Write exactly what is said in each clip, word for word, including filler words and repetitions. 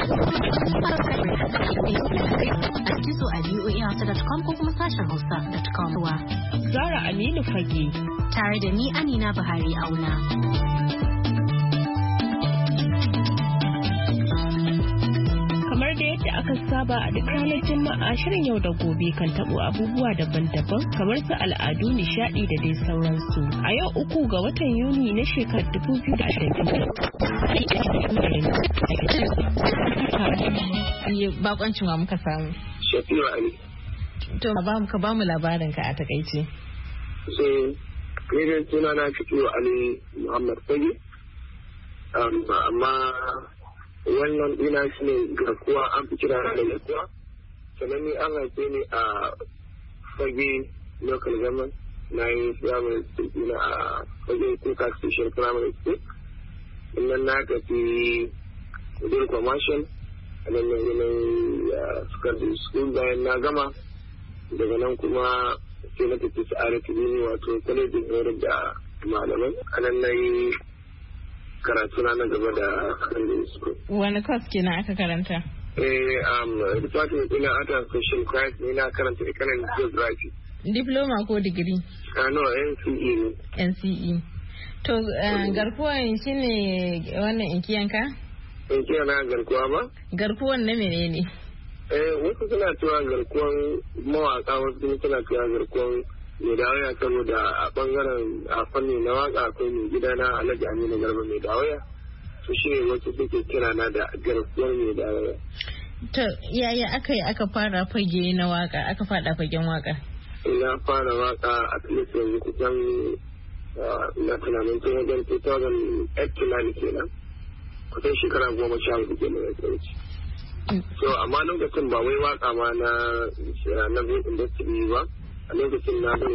Gizo a v o a hausa dot com ko kuma sashen hausa dot com. Zara Aminu Fage. Tare da ni Amina Buhari Auna. Kamar da yadda aka saba a duk ranar Juma'a shirin yau da gobe kan tabo abubuwa daban-daban kamar su al'adu, nishadi da dai sauransu. A yau uku ga watan Yuni na shekarar dubu biyu da ashirin da biyu. Bakoncin wa muka samu? Shafi'u Ali. To ka ba mu labarin ka a takaice. So, ni dai suna na Shafi'u Ali Muhammad Fage. Amma wannan ina shi ne garkuwa an fi kira da garkuwa. Sannan ni an haife ni a Fage local government. Na yi primary school ina a Fage Kuka Station Primary School. Sannan na tafi Udin Commercial. A nan yanayin secondary school bayan na gama. Daga nan kuma sai na tafi sa'arati ne wato kwalejin horar da malamai. A nan na yi karatu na gaba da secondary school. Wani course kenan aka karanta? Eh, um, department ina art and social science ne na karanta economic geography. Diploma ko digiri? Ah, no, N C E ne. N C E. To, garkuwan shi ne wannan inkiyanka? Inkiya na garkuwa ba? Garkuwan na mene ne? Eh, wasu suna cewa garkuwan mawaka, wasu kuma suna cewa garkuwan mai dawaya saboda a bangaren a fanni na waka akwai mai gida na Alhaji Aminu Garba mai dawaya. To shi ne wasu suke kira na da garkuwar mai dawaya. To, yaya aka yi aka fara fage na waka, aka fada fagen waka? Ina fara waka a Tunis yanzu kusan na tunanin tun wajen two thousand eight tunani kenan. Kusan shekara goma sha hudu kenan ya tsarki. So, amma lokacin ba wai waka ma na na industry ba. A lokacin na zai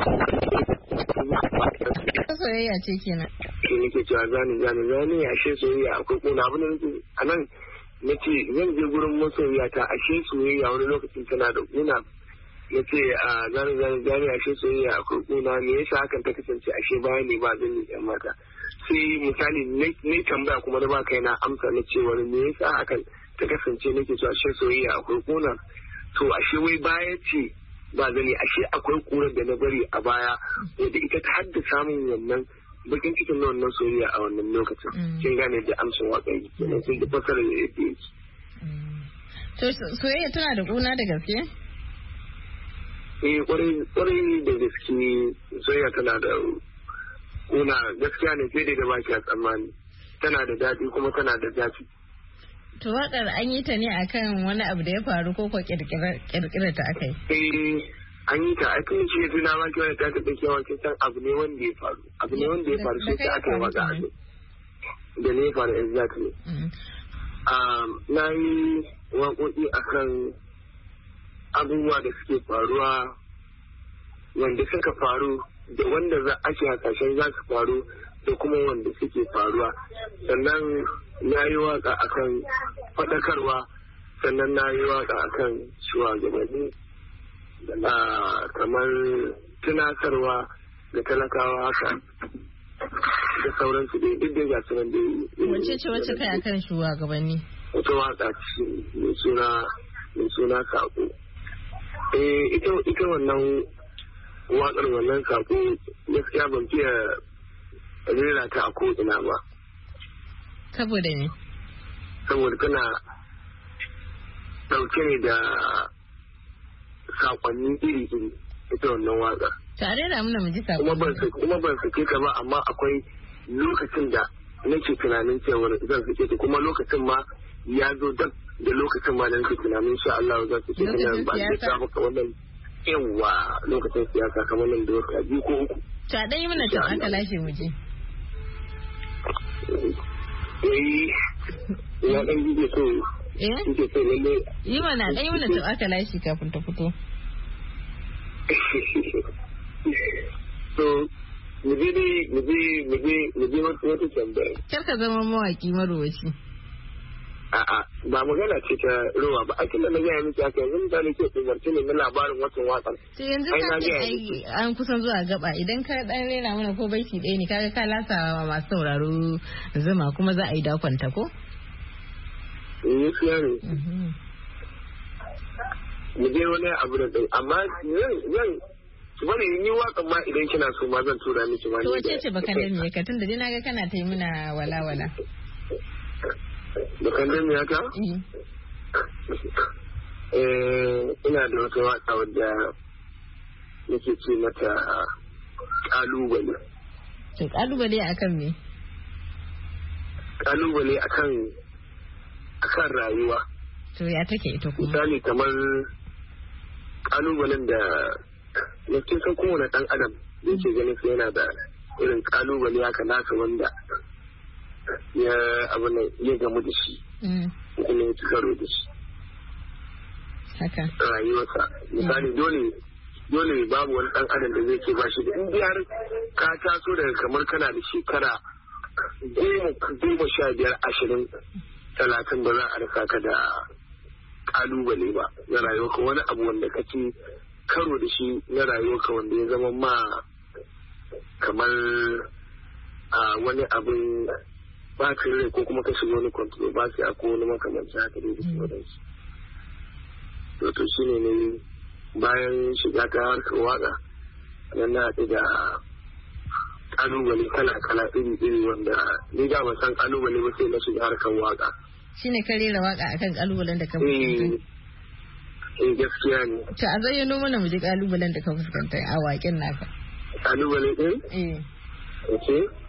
soyayya ce kenan. Ke nake cewa zani zani zani ashe soyayya akwai kona abin da nake a nan nace zan je gurin masoyiya ta ashe soyayya wani lokacin tana da kuna nace a zani zani zani ashe soyayya akwai kuna me yasa hakan ta kasance ashe baya ne ba zan yi yan mata. Sai misali ne tambaya kuma da ba kai na amsa na ce wani me yasa hakan ta kasance nake cewa ashe soyayya akwai kuna to ashe wai baya ce ba zane ashe akwai kurar da na bari a baya wadda ita ta haddasa min wannan bakin cikin na wannan soyayya a wannan lokacin kin gane da amshin waƙa yi kenan sai da fasara da yake yi. To soyayya tana da kuna da gaske? Eh kwarai da gaske soyayya tana da kuna gaskiya ne sai da baki a tsammani tana da daɗi kuma tana da zafi. To waƙar an yi ta ne akan wani abu da ya faru ko ko kirkirar ta aka yi? Eh, an yi ta a kan shi yanzu na maki wani ta taɓa kewa kisan abu ne wanda ya faru. Abu ne wanda ya faru sai ta aka yi waka a da ne ya faru exactly. Na yi waƙoƙi akan abubuwa da suke faruwa wanda suka faru da wanda za ake hasashen za su faru da kuma wanda suke faruwa. Sannan na yi waka akan faɗakarwa sannan na yi waka akan shugabanni kamar tunatarwa da talakawa haka da sauransu dai duk da gasu nan dai. Wace ce wacce kai akan shugabanni? Wata waka ce mai suna mai suna sako. Eh ita ita wannan wakar wannan sako gaskiya ban fiye rera ta a ko'ina ba. Saboda ne? Saboda tana ɗauke ne da saƙonni iri-iri ita wannan waƙa. Tare da muna mu ji saƙonni. Kuma ban sake ta ba amma akwai lokacin da nake tunanin cewar zan sake ta kuma lokacin ma ya zo dab da lokacin ma da nake tunanin sha Allah zan sake ta nan ba da ta maka wannan yawa lokacin siyasa kamar nan da wata biyu ko uku. Ta ɗan yi mana ta aka lashe mu je. Eh, ya ɗan yi so. Eh? Kike so lalle. Yi mana ɗan yi mana ta aka lashe kafin ta fito. So, mu je dai mu je mu je mu je wata tambaya. Kar ka zama mawaki marowaci. A'a, ba magana ce ta rowa ba. Aikin da na gaya miki haka yanzu mutane ke umarci ne na labarin watan waƙar. To yanzu ka ce ai an kusan zuwa gaba idan ka dan rera mana ko baiti ɗaya ne kaga ka lasa masu sauraro zuma kuma za a yi dakonta ko? Ni siya ne. Mu je wani abu da ɗai, amma zan su bari yi waƙan ma idan kina so ma zan tura miki ma. To wace ce bakan da me ka tunda dai naga kana ta yi muna wala-wala. Bakan da me ka? Eh, ina da wata waƙa wadda nake ce mata ƙalubale. To ƙalubale akan me? Ƙalubale akan akan rayuwa. To ya take ita kuma? Misali kamar ƙalubalen da ya ce san kowane ɗan adam da yake ganin sai yana da irin ƙalubale haka nasa wanda ya abu ne ya gamu da shi. Kuma ya ci karo da shi. Haka. Rayuwarsa. Misali dole dole babu wani ɗan adam da zai ce ba shi da in har ka taso daga kamar kana da shekara goma goma sha biyar ashirin talatin ba za a rasa ka da kalubale ba na rayuwarka wani abu wanda ka ci karo da shi na rayuwarka wanda ya zama ma kamar a wani abin bacin rai ko kuma ka shiga wani controversy a ko wani makamancin haka dai da sauransu. To shi ne ne bayan shiga ta harkar waka nan na haɗu da kalubale kala-kala iri-iri wanda ni da ban san kalubale ba sai na shiga harkar waka. Shi ne ka rera waka akan kalubalen da ka fuskanta? Eh gaskiya ne. To a zayyano mana mu ji kalubalen da ka fuskanta a waƙin naka. Kalubale ɗin? Eh. Ok.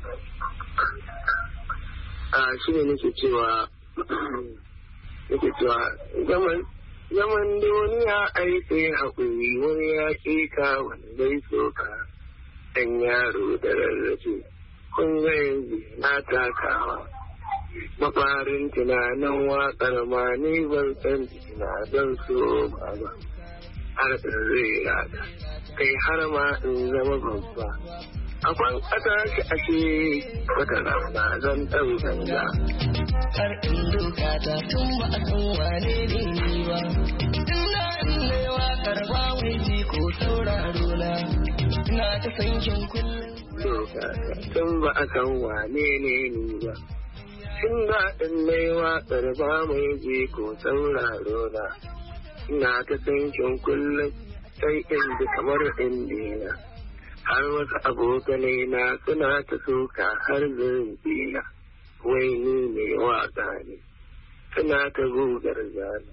A shi ne nake cewa nake cewa zaman zaman duniya ai sai haƙuri wani ya ƙi ka wani zai so ka ɗan yaro da rarrafe kun ga yanzu na takawa mafarin tunanin waƙar ma ni ban san na don so ba ba har in zai rada kai har ma in zama babba akwai ƙasa shi ashe wata rana zan ɗau ganga har in doka ta tun ba a san wane ne ni ba ina in ne waƙar ba wai ji ko sauraro na ina ta sankin kullum doka ta tun ba a san wane ne ni ba tun da in ne waƙar ba mai ji ko sauraro na ina ta sankin kullum sai in ji kamar in dina har wasu abokanai na suna ta soka har zambina wai ni ne waka ne suna ta gugar zane.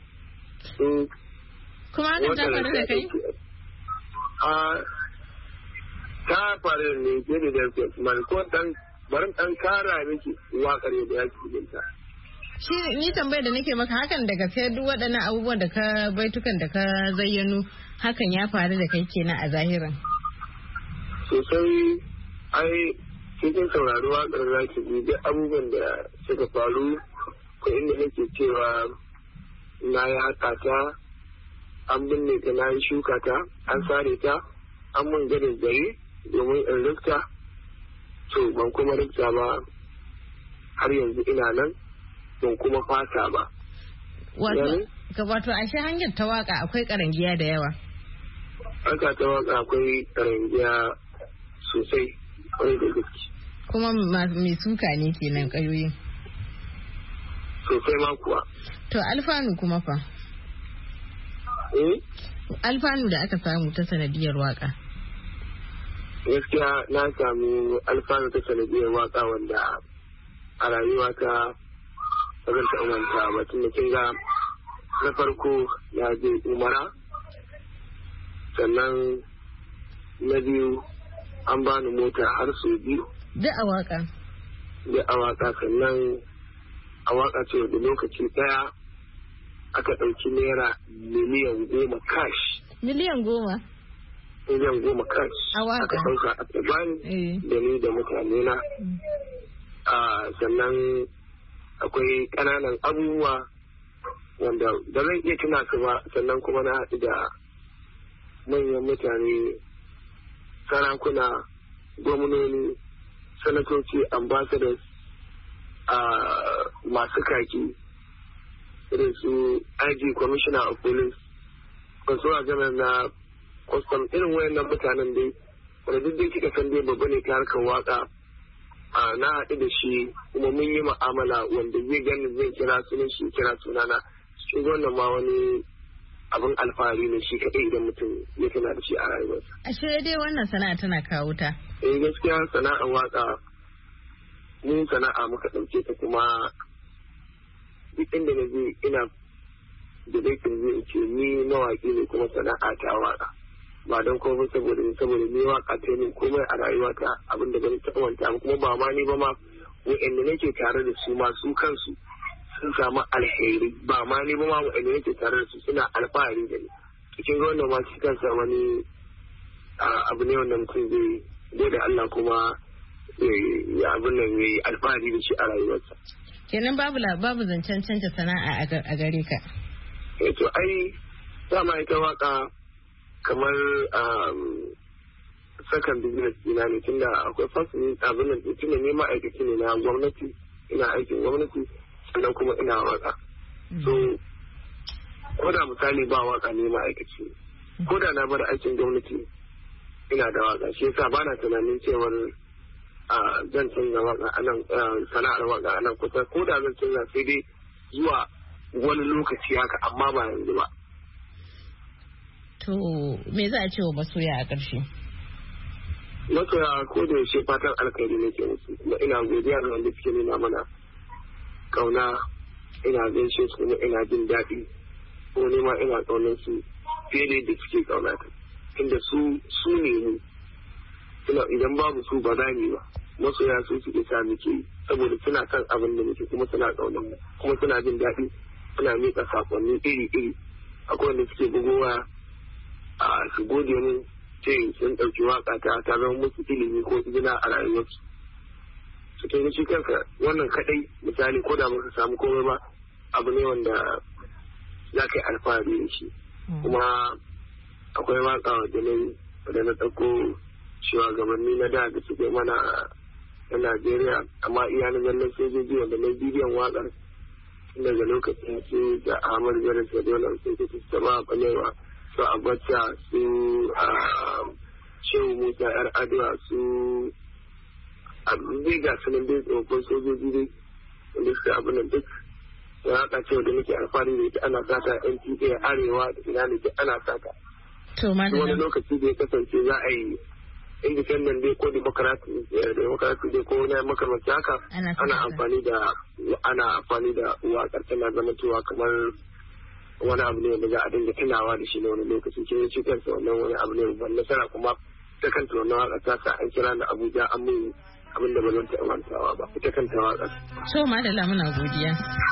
Kuma hakan ta faru da kai? A ta faru ne ke da zarfe kuma ko dan barin dan kara miki wakar da ya cikinta. Shi ni tambayar da nake maka hakan da gaske duk waɗannan abubuwan da ka baitukan da ka zayyano hakan ya faru da kai kenan a zahirin. Sosai ai cikin sauraro waƙar za ki ji duk abubuwan da suka faru ko inda nake cewa na yi haƙa ta an binne ta na yi shuka ta an sare ta an mun gadin gari domin in rufta to ban kuma rufta ba har yanzu ina nan ban kuma fata ba. Wato ashe hanyar ta waka akwai karangiya da yawa. Haka ta waka akwai karangiya sosai kwarai da gaske. Kuma mai suka ne kenan kayoyin. Sosai ma kuwa. To alfanu kuma fa? Eh? Alfanu da aka samu ta sanadiyar waka. Gaskiya na samu alfanu ta sanadiyar waka wanda a rayuwa ta zan ta umanta ba tun da kin ga na farko ya je umara sannan na biyu an bani mota har sau biyu. Da a waka? Da a waka sannan a waka ce da lokaci daya aka ɗauki naira miliyan goma cash. Miliyan goma? Miliyan goma cash. A waka? Aka ɗauka aka bani da ni da mutane na. Sannan akwai ƙananan abubuwa wanda da zan iya tuna su ba sannan kuma na haɗu da manyan mutane sarakuna gwamnoni sanatoci ambassadors a masu kaki irin su I G commissioner of police consular general na custom irin wayannan mutanen dai wanda duk dai kika san dai babba ne ta harkar waka na haɗu da shi kuma mun yi mu'amala wanda zai gani zai kira sunan shi kira sunana cikin wannan ma wani abin alfahari ne shi kaɗai idan mutum ya tana da shi a rayuwarsa. Ashe dai wannan sana'a tana kawo ta? Eh gaskiya sana'ar waka mun sana'a muka ɗauke ta kuma duk inda na je ina da daikin zai ce ni mawaƙi ne kuma sana'a ta waka. Ba don komai saboda saboda ni waka ta ne komai a rayuwata abin da ban taɓa wanta kuma ba ma ni ba ma wa'anda nake tare da su ma su kansu sun samu alheri ba ma ni ba ma wa'anda nake tare da su suna alfahari da ni. Cikin ga wannan ma shi kansa wani abu ne wanda mutum zai gode Allah kuma ya abin nan ya yi alfahari da shi a rayuwarsa. Kenan babu babu zancen canja sana'a a gare ka. Eh to ai dama ita waka kamar sakan business ina ne tunda akwai fasin abin da tunda ne ma'aikaci ne na gwamnati ina aikin gwamnati sannan kuma ina waka. So ko da misali ba waka ne ma'aikaci ko da na bar aikin gwamnati ina da waka shi yasa bana tunanin cewar zan canza waka anan sana'ar waka anan kusa ko da zan canza sai dai zuwa wani lokaci haka amma ba yanzu ba. To me za a ce wa masoya a ƙarshe? Masoya ko da yaushe fatan alkhairi nake musu kuma ina godiya ga wanda suke nuna mana kauna ina gaishe su kuma ina jin daɗi ko ne ma ina kaunar su fiye da yadda suke kauna ta inda su su ne mu suna idan babu su ba za ni ba masoya su suke sa muke saboda suna kan abin da muke kuma suna kaunar mu kuma suna jin daɗi suna miƙa sakonni iri iri akwai wanda suke bugowa a su gode min ce sun ɗauki waƙa ta ta zama musu ilimi ko izina a rayuwarsu su kai shi kanka wannan kaɗai misali ko da baka samu komai ba abu ne wanda za ka yi alfahari da shi kuma akwai waƙa da na da na ɗauko shugabanni na da da suke mana na Najeriya amma iya na zallan sojoji wanda na bidiyon waƙar daga lokacin su da Ahmad Bello Sadona su su sama balewa su Abacha su Shehu Musa yar Adwa su zai ga sunan dai tsofaffin sojoji dai wanda suka abu nan duk da haka cewa da nake alfahari da ita ana sata N T A arewa da ina ne ana sata. To wani lokaci da ya kasance za a yi independent dai ko democracy dai ko na makamanci haka ana amfani da ana amfani da waƙar tana zama cewa kamar wani abu ne da za a dinga tunawa da shi na wani lokaci ke shi kansa wannan wani abu ne ban nasara kuma ta kanta wannan waƙar ta sa an kira da Abuja an mun abin da ba zan taɓa mantawa ba ita kanta waƙar. So madalla muna godiya.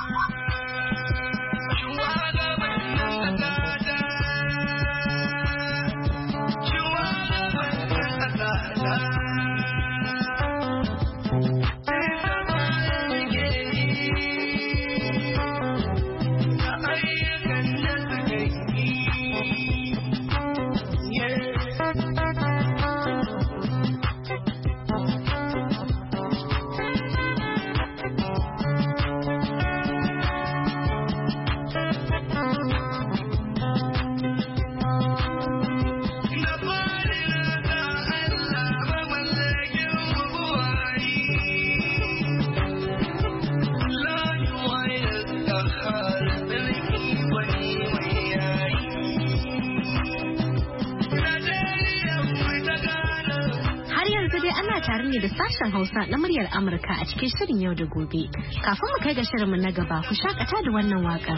Da sashen Hausa na muryar Amurka a cikin shirin yau da gobe. Kafin mu kai ga shirinmu na gaba, ku shakata da wannan wakar.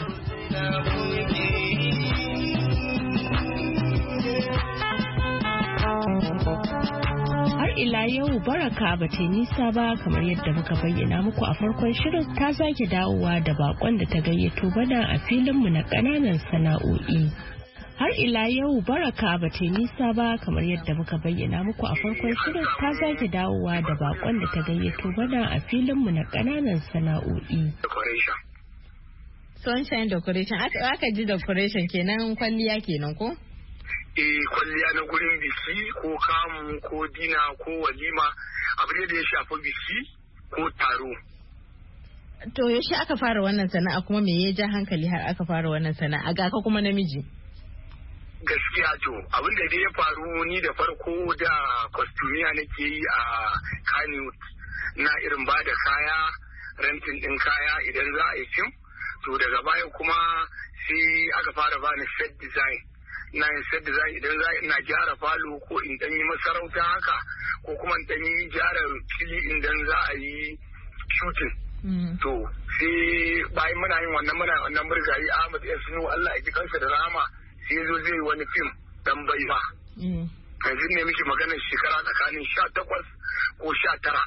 Har ila yau Baraka ba ta nisa ba kamar yadda muka bayyana muku a farkon shirin ta sake dawowa da bakon da ta gayyato bana a filinmu na ƙananan sana'o'i. Har ila yau Baraka ba ta nisa ba kamar yadda muka bayyana muku a farkon shirin ta sake dawowa da bakon da ta gayyato bana a filinmu na ƙananan sana'o'i. Sunshine decoration aka ji decoration kenan kwalliya kenan ko? Eh kwalliya na gurin biki ko kamu ko dina ko walima abu ne da ya shafi biki ko taro. To yaushe aka fara wannan sana'a kuma me ya ja hankali har aka fara wannan sana'a ga ka kuma namiji? Gaskiya to abin da dai ya faru ni da farko da kwastomiya nake yi a Kano na irin ba da kaya rentin din kaya idan za a yi fim. To daga baya kuma sai aka fara bani set design na yin set design idan za ina gyara falo ko in dan yi masarauta haka ko kuma in dan yi gyara fili idan za a yi shooting. To sai bayan muna yin wannan muna wannan murgayi Ahmad Yasinu Allah ya ji kansa da rahama sai zo zai wani fim dan baiwa. Yanzu ne miki maganar shekara tsakanin sha takwas ko sha tara.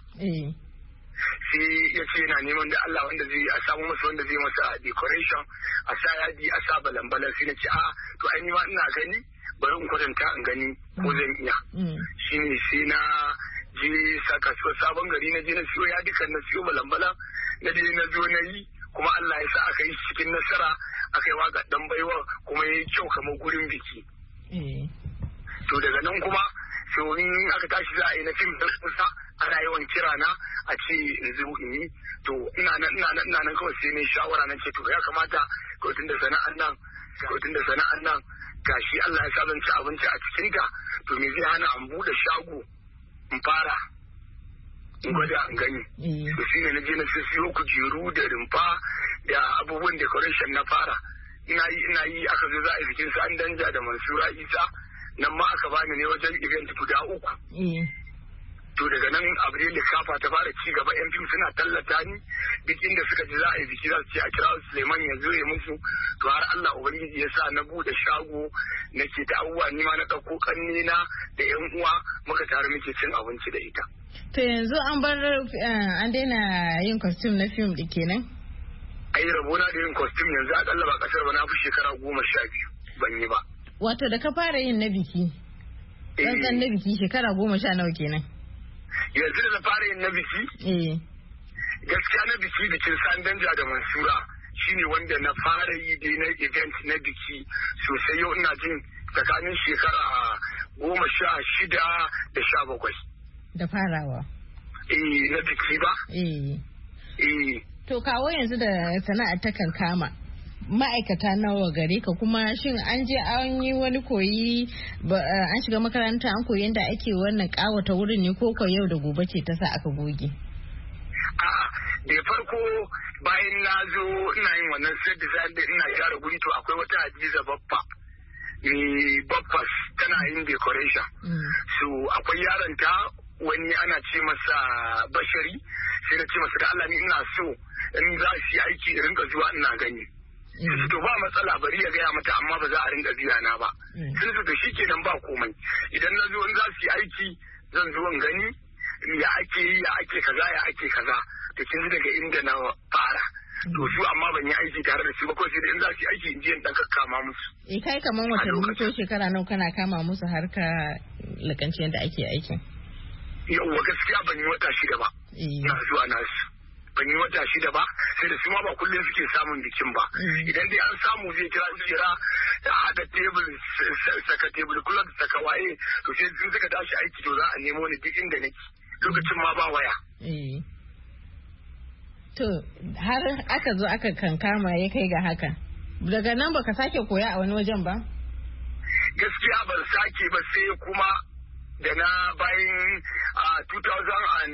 Sai ya ce yana neman da Allah wanda zai a samu masa wanda zai masa decoration a sa yadi a sa balambalan sai na ce a to ai ni ma ina gani bari in kwatanta in gani ko zan iya. Shine sai na je saka sabon gari na je na siyo yadi kan na siyo balambalan na je na zo na yi kuma Allah ya sa aka yi cikin nasara aka yi waka dan baiwa kuma ya yi kyau kamar gurin biki. To daga nan kuma sai in aka tashi za a yi na fim da kusa ana yawan kira na a ce in zo in yi to ina nan ina nan ina nan kawai sai ne shawara nan ce to ya kamata kawai tunda sana'an nan kawai tunda sana'an nan gashi Allah ya sa zan ci abinci a cikin ta to me zai hana an bude shago in fara in gwada an gani. To shi ne na je na siyo kujeru da rumfa da abubuwan decoration na fara ina yi ina yi aka zo za a yi bikin sa an danja da Mansura Isa nan ma aka bani ne wajen event guda uku. To daga nan Abdul Kafa ta fara ci gaba yan fim suna tallata ni duk inda suka ji za a yi biki za su ce a kira Suleiman ya zo ya musu to har Allah ubangiji ya sa na bude shago nake ta abubuwa ni ma na dauko kanne na da yan uwa muka tare muke cin abinci da ita. To yanzu an bar an daina yin costume na fim din kenan? Ai rabona da yin costume yanzu akalla ba kasar ba na fi shekara goma sha biyu ban yi ba. Wato da ka fara yin na biki? Ɗan na biki shekara goma sha nawa kenan? Yanzu da na fara yin na biki? Gaskiya na biki bikin Sandanja da Mansura shine wanda na fara yi dai na event na biki sosai yau ina jin tsakanin shekara goma sha shida da sha bakwai. Da farawa? Eh na biki ba? Eh. Eh. To kawo yanzu da sana'ar ta kan kama. Ma'aikata nawa gare ka kuma shin an je an yi wani koyi an shiga makaranta an koyi yadda ake wannan kawata wurin ne ko ko yau da gobe ce ta sa aka goge? A'a da farko bayan na zo ina yin wannan set design da ina gyara guri to akwai wata Hadiza Baffa ni Baffas tana yin decoration. So akwai yaron ta wani ana ce masa Bashari sai na ce masa da Allah ni ina so in za su yi aiki in rinka zuwa ina gani. To ba matsala bari ya gaya mata amma ba za a rinka biya na ba. Sun su to shi kenan ba komai. Idan na zo in za su yi aiki zan zo in gani ya ake yi ya ake kaza ya ake kaza. To kin ji daga inda na fara. To su amma ban yi aiki tare da su ba kawai sai da in za su yi aiki in je in dan kama musu. Eh kai kaman watanni ko shekara nawa kana kama musu har ka lakanci yadda ake aikin. Yawwa gaskiya ban yi wata shida ba. Na zuwa nasu. Ban yi wata shida ba sai da su ma ba kullum suke samun bikin ba. Idan dai an samu zai kira jira da haɗa tebul saka tebul kula da saka waye to sai sun suka tashi aiki to za a nemo ni duk inda nake lokacin ma ba waya. To har aka zo aka kankama ya kai ga haka. Daga nan baka sake koya a wani wajen ba? Gaskiya ban sake ba sai kuma da na bayan a two thousand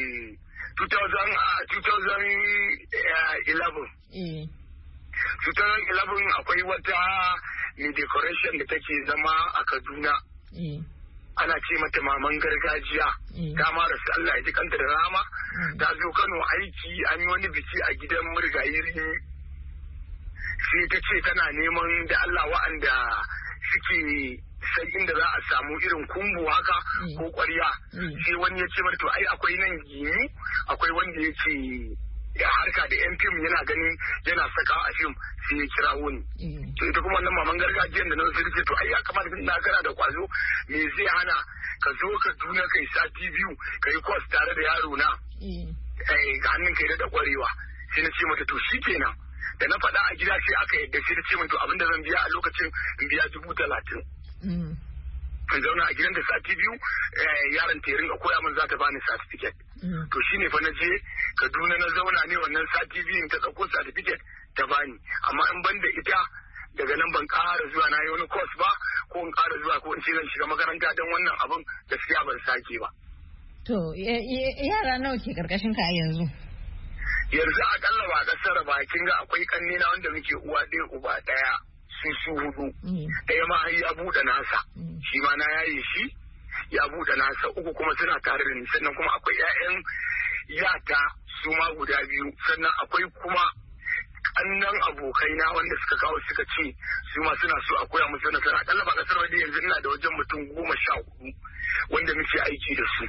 eleven. Mm. twenty eleven akwai wata mai decoration da take zama a Kaduna. Mm. Ana ce mata maman gargajiya. Mm. Ta ma rasu Allah ya ji kanta da rama. Mm. Ta zo Kano aiki an yi wani biki a gidan murgayi. Sai ta ce tana neman da Allah wa'anda suke sai inda za a samu irin kumbu haka ko ƙwarya. Sai wani ya ce mata to ai akwai nan gini akwai wanda yake ya harka da yan fim yana ganin yana saka a fim sai ya kira wani. To ita kuma wannan maman gargajiyar da na wasu ce to ai ya kamata tun na kana da kwazo me zai hana ka zo ka duna kai sati biyu ka yi kwas tare da yaro na ga hannun kai da kwarewa. Sai na ce mata to shi kenan da na faɗa a gida sai aka yadda sai na ce mata to abinda zan biya a lokacin in biya dubu talatin. Kan zauna a gidan da sati biyu yaron ta ringa koya min za ta bani certificate. To shine fa na je Kaduna na zauna ne wannan sati biyun ta ɗauko certificate ta bani amma in ban da ita daga nan ban ƙara zuwa na yi wani course ba ko in ƙara zuwa ko in ce zan shiga makaranta don wannan abin gaskiya ban sake ba. To yara nawa ke karkashin ka yanzu? Yanzu akalla ba kasar ba kin ga akwai kannina wanda muke uwa ɗaya uba ɗaya su su hudu. Ɗaya ma har ya buɗe nasa. Shi ma na yaye shi ya buɗe nasa uku kuma suna tare da ni sannan kuma akwai ƴaƴan yata su ma guda biyu sannan akwai kuma kannan abokaina wanda suka kawo suka ce su ma suna so a koya musu nasara akalla ba kasar waje yanzu ina da wajen mutum goma sha hudu wanda muke aiki da su.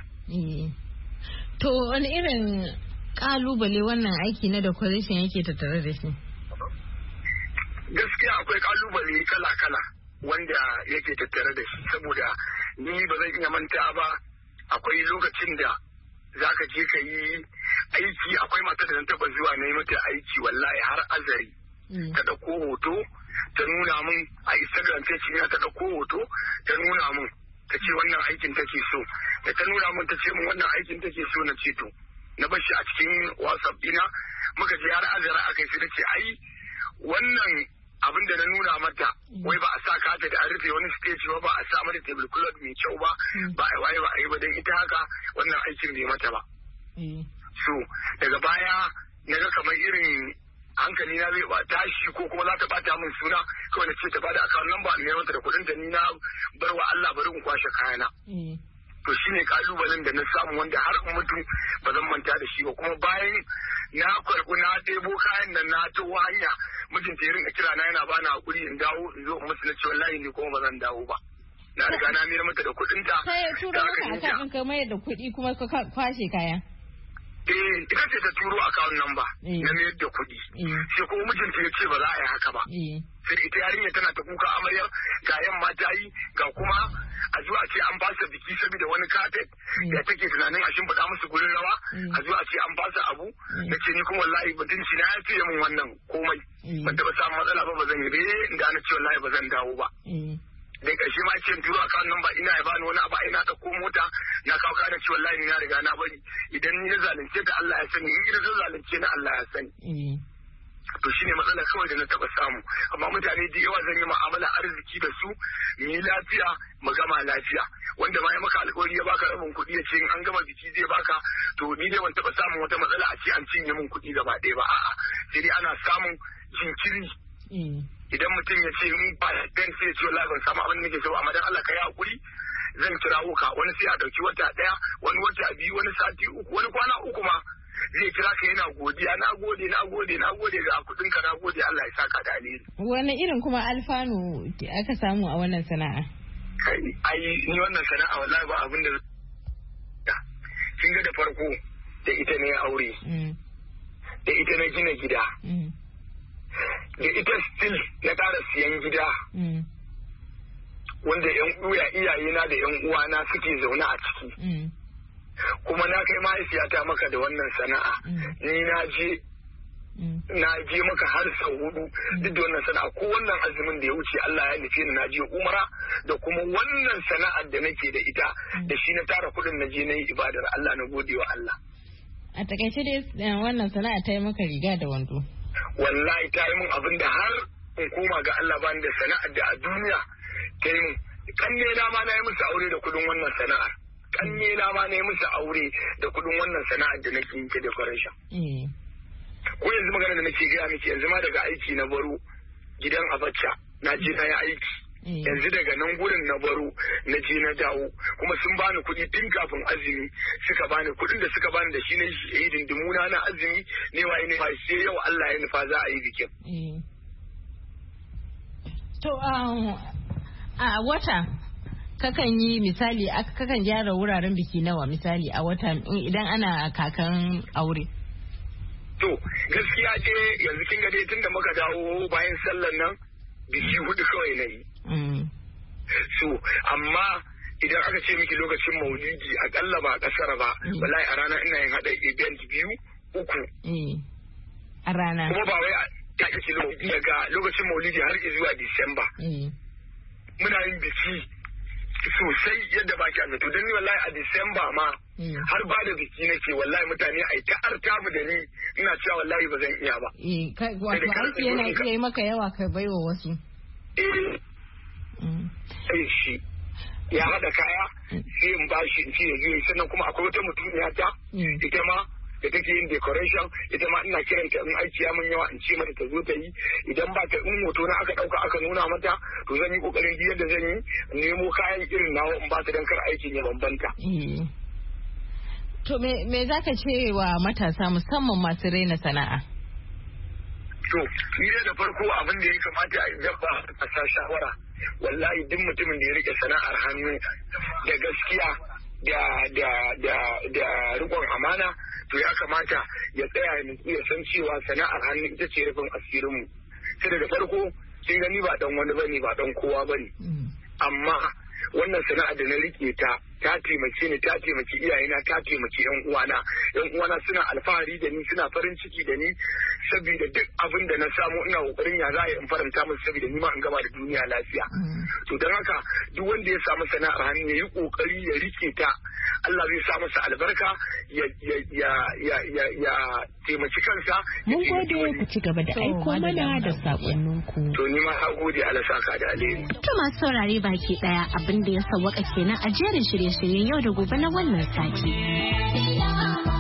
To wani irin kalubale wannan aiki na decoration yake tattare da shi? Gaskiya akwai kalubale kala-kala wanda yake tattare da shi saboda ni ba zan iya manta ba akwai lokacin da za ka je ka yi aiki akwai mata da zan taba zuwa na yi mata aiki wallahi har azari ta dauko hoto ta nuna min a Instagram ta ce ta dauko hoto ta nuna min ta ce wannan aikin take so da ta nuna min ta ce min wannan aikin take so na ce to na bar shi a cikin WhatsApp dina muka je har azara aka yi da ce ai wannan abin da na nuna mata wai ba a sa kata da an rufe wani stage ba ba a sa mata table cloth mai kyau ba ba a waye ba a yi ba dan ita haka wannan aikin bai mata ba. So daga baya na ga kamar irin hankali na zai ba tashi ko kuma za ta bata min suna kawai na ce ta bada akawun nan ba a mata da kuɗin da ni na bar wa Allah bari in kwashe kayana. To shine kalubalen da na samu wanda har in mutu ba zan manta da shi ba kuma bayan na karɓi na ɗebo kayan nan na taho hanya mijinta ya rinka kira na yana bani hakuri in dawo in zo musu na ce wallahi ni kuma ba zan dawo ba. Na riga na miyar mata da kuɗin ta. Sai ya tura maka akawun ka mai da kuɗi kuma ka kwashe kaya. Eh, ita ce ta turo akawun nan ba na mayar da kuɗi. Sai kuma mijinta ya ce ba za a yi haka ba. Sai ita yarinya tana ta kuka amarya ga yamma ta yi ga kuma a zuwa ce an fasa biki saboda wani kafet da take tunanin a shimfiɗa musu gurin rawa a zuwa ce an fasa abu na ce ni kuma wallahi mutunci na ya fiye min wannan komai ban taɓa samun matsala ba ba zan yi dai da na ce wallahi ba zan dawo ba. Da ƙarshe ma ce turo akawun nan ba ina ya bani wani abu ina ɗauko mota na kawo kana ce wallahi ni na riga na bari idan ni na zalunce ta Allah ya sani in ina zan zalunce na Allah ya sani. To shine matsala kawai da na taba samu amma mutane da yawa zan yi mu'amala arziki da su mu yi lafiya mu gama lafiya wanda ma ya maka alƙawari ya baka rabin kuɗi ya ce in an gama biki zai baka to ni dai ban taba samun wata matsala a ce an cinye min kuɗi gaba ɗaya ba a'a sai dai ana samun jinkiri idan mutum ya ce in ba dan sai ya ce wallahi ban samu abin da nake so amma dan Allah ka yi hakuri zan kirawo ka wani sai a dauki wata ɗaya wani wata biyu wani sati uku wani kwana uku ma zai kira ka yana godiya na gode na gode na gode ga kudin ka na gode Allah ya saka da alheri. Wani irin kuma alfanu aka samu a wannan sana'a? Ai ni wannan sana'a wallahi ba abin da kin ga da farko da ita ne aure da ita na gina gida da ita still na ƙara siyan gida wanda yan uwa iyayena da yan uwana suke zaune a ciki. Kuma na kai mahaifiyata maka da wannan sana'a ni na je na je maka har sau hudu duk da wannan sana'a ko wannan azumin da ya wuce Allah ya nufi ni na je umra da kuma wannan sana'ar da nake da ita da shi na tara kudin na je na yi ibadar Allah na gode wa Allah. A takaice dai wannan sana'a ta yi maka riga da wando. Wallahi ta yi min abin da har in koma ga Allah bani da sana'ar da a duniya ta yi min kanne na ma na yi musu aure da kudin wannan sana'ar. Kanne na ma ne musu aure da kudin wannan sana'ar da nake yin ta decoration. Ko yanzu magana da nake gaya miki yanzu ma daga aiki na baro gidan Abacha na je na yi aiki. Yanzu daga nan gurin na baro na je na dawo kuma sun bani kuɗi tun kafin azumi suka bani kuɗin da suka bani da shi na yi dindimuna na azumi ne wa ne ba sai yau Allah ya nufa za a yi bikin. To a wata kakan yi misali kakan gyara wuraren biki nawa misali a wata idan ana kakan aure. To gaskiya ce yanzu kin ga dai tunda muka dawo bayan sallar nan biki hudu kawai na yi. So amma idan aka ce miki lokacin maulidi akalla ba a kasar ba wallahi a rana ina yin hada event biyu uku. A rana. Kuma ba wai a daga lokacin maulidi har zuwa Disamba. Muna yin biki sosai yadda ba ki zato don ni wallahi a Disamba ma har ba da biki nake wallahi mutane ai ta arta mu da ni ina cewa wallahi ba zan iya ba. Eh wato aiki yana iya yi maka yawa ka baiwa wasu. Eh. Eh shi. ya haɗa kaya sai in ba shi in ce ya zo sannan kuma akwai wata mutumiya ta ita ma da take yin decoration ita ma ina kiranta in aiki ya min yawa in ce mata ta zo ta yi idan ba ta in hoto na aka ɗauka aka nuna mata to zan yi kokarin biyar da zan yi nemo kayan irin nawa in ba ta dan kar aikin ya bambanta. To me me zaka ce wa matasa musamman masu raina sana'a? To ni da farko abin da ya kamata a dabba a sa shawara wallahi duk mutumin da ya rike sana'ar hannu da gaskiya da da da da rikon amana to ya kamata ya tsaya ya san cewa sana'ar hannu ita ce rufin asirin mu. Sai da farko kin gani ba dan wani bane ba dan kowa bane. Amma wannan sana'a da na rike ta ta taimake ni ta taimaki iyayena ta taimaki yan uwana yan uwana suna alfahari da ni suna farin ciki da ni saboda duk abin da na samu ina kokarin ya za a yi in faranta musu saboda ni ma in gama da duniya lafiya to don haka duk wanda ya samu sana'ar hannu ya yi kokari ya rike ta Allah zai sa masa albarka ya ya ya ya ya ya taimaki kansa. Mun gode ku ci gaba da aiko mana da sakonninku. To ni ma na gode Allah saka da alheri. To masu saurare baki daya abin da ya sawwaka kenan a jerin shirye-shiryen yau da gobe na wannan sati.